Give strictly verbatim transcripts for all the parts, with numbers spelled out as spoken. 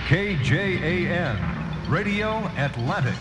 K J A N, Radio Atlantic.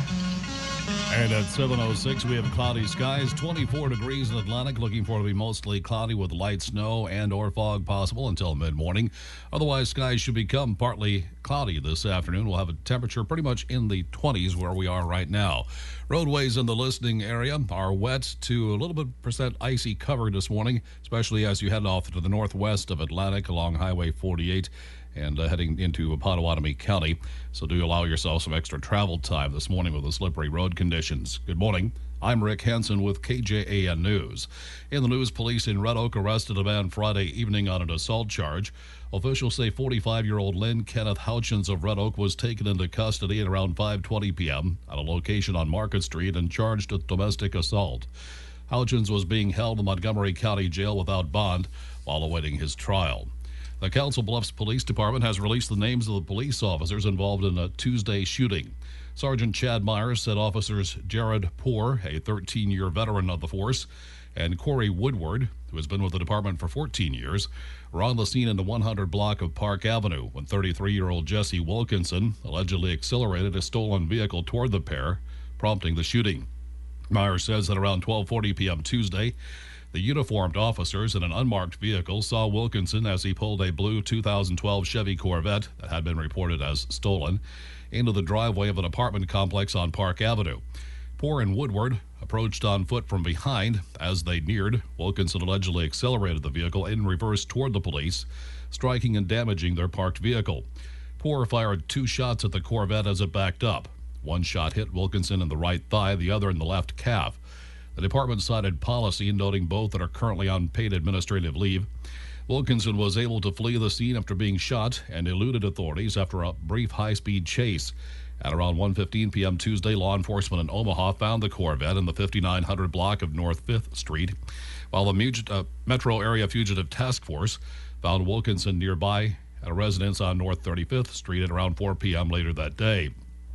And at seven oh six, we have cloudy skies, twenty-four degrees in Atlantic, looking for it to be mostly cloudy with light snow and or fog possible until mid-morning. Otherwise, skies should become partly cloudy this afternoon. We'll have a temperature pretty much in the twenties where we are right now. Roadways in the listening area are wet to a little bit percent icy covered this morning, especially as you head off to the northwest of Atlantic along Highway forty-eight. And uh, heading into Potawatomi County. So do allow yourself some extra travel time this morning with the slippery road conditions. Good morning. I'm Rick Hansen with K J A N News. In the news, police in Red Oak arrested a man Friday evening on an assault charge. Officials say forty-five-year-old Lynn Kenneth Houchins of Red Oak was taken into custody at around five twenty p.m. at a location on Market Street and charged with domestic assault. Houchins was being held in Montgomery County Jail without bond while awaiting his trial. The Council Bluffs Police Department has released the names of the police officers involved in a Tuesday shooting. Sergeant Chad Myers said officers Jared Poor, a thirteen-year veteran of the force, and Corey Woodward, who has been with the department for fourteen years, were on the scene in the one hundred block of Park Avenue when thirty-three-year-old Jesse Wilkinson allegedly accelerated a stolen vehicle toward the pair, prompting the shooting. Myers says that around twelve forty p.m. Tuesday, the uniformed officers in an unmarked vehicle saw Wilkinson as he pulled a blue two thousand twelve Chevy Corvette that had been reported as stolen into the driveway of an apartment complex on Park Avenue. Poor and Woodward approached on foot from behind. As they neared, Wilkinson allegedly accelerated the vehicle in reverse toward the police, striking and damaging their parked vehicle. Poor fired two shots at the Corvette as it backed up. One shot hit Wilkinson in the right thigh, the other in the left calf. The department cited policy, noting both that are currently on paid administrative leave. Wilkinson was able to flee the scene after being shot and eluded authorities after a brief high-speed chase. At around one fifteen p.m. Tuesday, law enforcement in Omaha found the Corvette in the fifty-nine hundred block of North fifth Street, while the Mug- uh, Metro Area Fugitive Task Force found Wilkinson nearby at a residence on North thirty-fifth Street at around four p.m. later that day.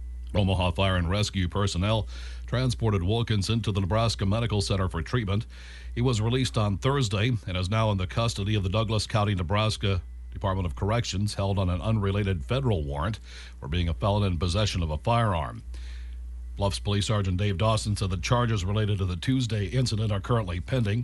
Omaha Fire and Rescue personnel transported Wilkinson to the Nebraska Medical Center for treatment. He was released on Thursday and is now in the custody of the Douglas County, Nebraska Department of Corrections, held on an unrelated federal warrant for being a felon in possession of a firearm. Bluffs Police Sergeant Dave Dawson said the charges related to the Tuesday incident are currently pending.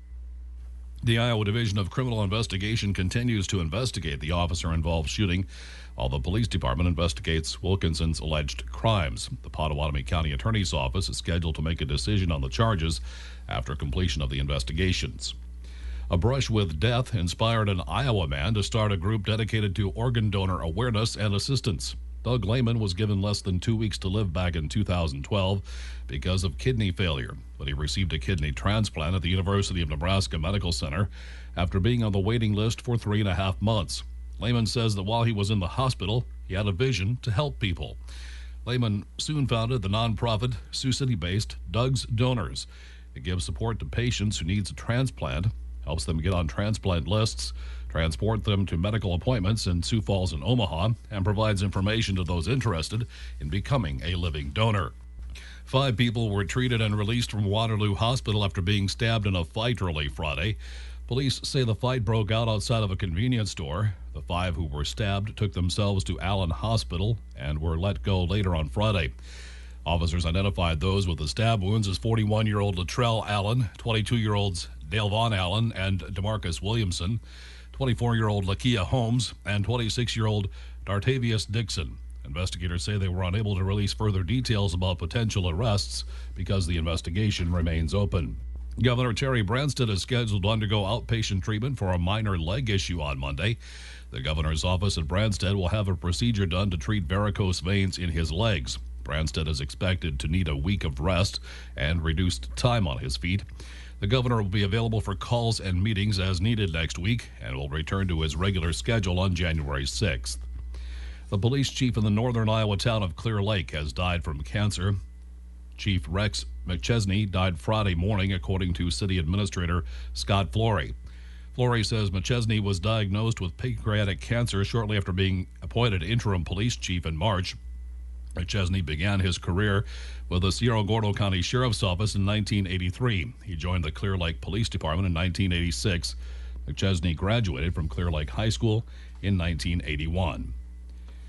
The Iowa Division of Criminal Investigation continues to investigate the officer-involved shooting, while the police department investigates Wilkinson's alleged crimes. The Potawatomi County Attorney's Office is scheduled to make a decision on the charges after completion of the investigations. A brush with death inspired an Iowa man to start a group dedicated to organ donor awareness and assistance. Doug Lehman was given less than two weeks to live back in two thousand twelve because of kidney failure, but he received a kidney transplant at the University of Nebraska Medical Center after being on the waiting list for three and a half months. Lehman says that while he was in the hospital, he had a vision to help people. Lehman soon founded the nonprofit Sioux City-based Doug's Donors. It gives support to patients who need a transplant, helps them get on transplant lists, transport them to medical appointments in Sioux Falls and Omaha, and provides information to those interested in becoming a living donor. Five people were treated and released from Waterloo Hospital after being stabbed in a fight early Friday. Police say the fight broke out outside of a convenience store. The five who were stabbed took themselves to Allen Hospital and were let go later on Friday. Officers identified those with the stab wounds as forty-one-year-old Latrell Allen, twenty-two-year-olds Dale Vaughn Allen and DeMarcus Williamson, twenty-four-year-old Lakia Holmes, and twenty-six-year-old Dartavius Dixon. Investigators say they were unable to release further details about potential arrests because the investigation remains open. Governor Terry Branstad is scheduled to undergo outpatient treatment for a minor leg issue on Monday. The governor's office at Branstad will have a procedure done to treat varicose veins in his legs. Branstad is expected to need a week of rest and reduced time on his feet. The governor will be available for calls and meetings as needed next week and will return to his regular schedule on January sixth. The police chief in the northern Iowa town of Clear Lake has died from cancer. Chief Rex McChesney died Friday morning, according to City Administrator Scott Flory. Flory says McChesney was diagnosed with pancreatic cancer shortly after being appointed interim police chief in March. McChesney began his career with the Cerro Gordo County Sheriff's Office in nineteen eighty-three. He joined the Clear Lake Police Department in nineteen eighty-six. McChesney graduated from Clear Lake High School in nineteen eighty-one.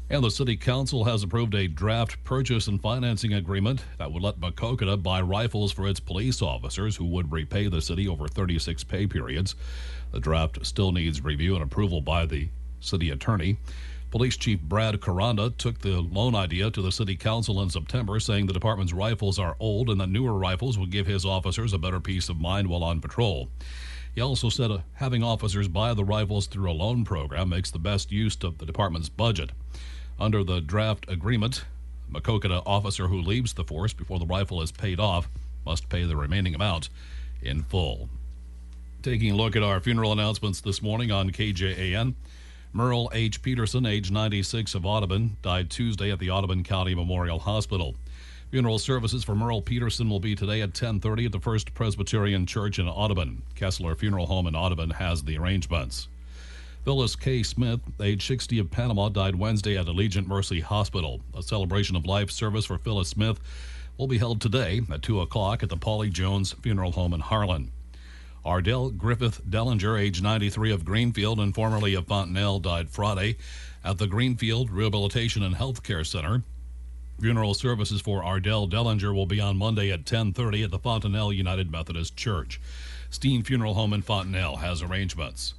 And the City Council has approved a draft purchase and financing agreement that would let Maquoketa buy rifles for its police officers who would repay the city over thirty-six pay periods. The draft still needs review and approval by the city attorney. Police Chief Brad Caranda took the loan idea to the City Council in September, saying the department's rifles are old and that newer rifles would give his officers a better peace of mind while on patrol. He also said uh, having officers buy the rifles through a loan program makes the best use of the department's budget. Under the draft agreement, a Maquoketa officer who leaves the force before the rifle is paid off must pay the remaining amount in full. Taking a look at our funeral announcements this morning on K J A N. Merle H. Peterson, age ninety-six, of Audubon, died Tuesday at the Audubon County Memorial Hospital. Funeral services for Merle Peterson will be today at ten thirty at the First Presbyterian Church in Audubon. Kessler Funeral Home in Audubon has the arrangements. Phyllis K. Smith, age sixty, of Panama, died Wednesday at Allegiant Mercy Hospital. A celebration of life service for Phyllis Smith will be held today at two o'clock at the Polly Jones Funeral Home in Harlan. Ardell Griffith Dellinger, age ninety-three, of Greenfield and formerly of Fontenelle, died Friday at the Greenfield Rehabilitation and Health Care Center. Funeral services for Ardell Dellinger will be on Monday at ten thirty at the Fontenelle United Methodist Church. Steen Funeral Home in Fontenelle has arrangements.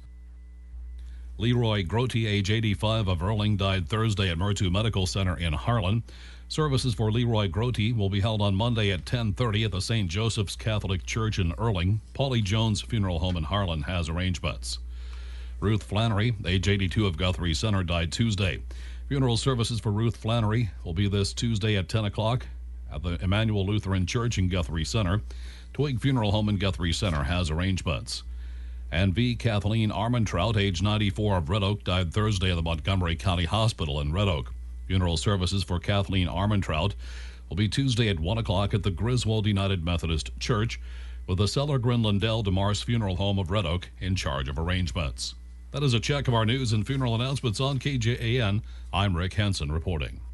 Leroy Grote, age eighty-five, of Erling, died Thursday at Murtu Medical Center in Harlan. Services for Leroy Grote will be held on Monday at ten thirty at the Saint Joseph's Catholic Church in Erling. Polly Jones Funeral Home in Harlan has arrangements. Ruth Flannery, age eighty-two, of Guthrie Center, died Tuesday. Funeral services for Ruth Flannery will be this Tuesday at ten o'clock at the Emmanuel Lutheran Church in Guthrie Center. Twig Funeral Home in Guthrie Center has arrangements. And V. Kathleen Armentrout, age ninety-four, of Red Oak, died Thursday at the Montgomery County Hospital in Red Oak. Funeral services for Kathleen Armentrout will be Tuesday at one o'clock at the Griswold United Methodist Church, with the Cellergren Lindell DeMars Funeral Home of Red Oak in charge of arrangements. That is a check of our news and funeral announcements on K J A N. I'm Rick Henson reporting.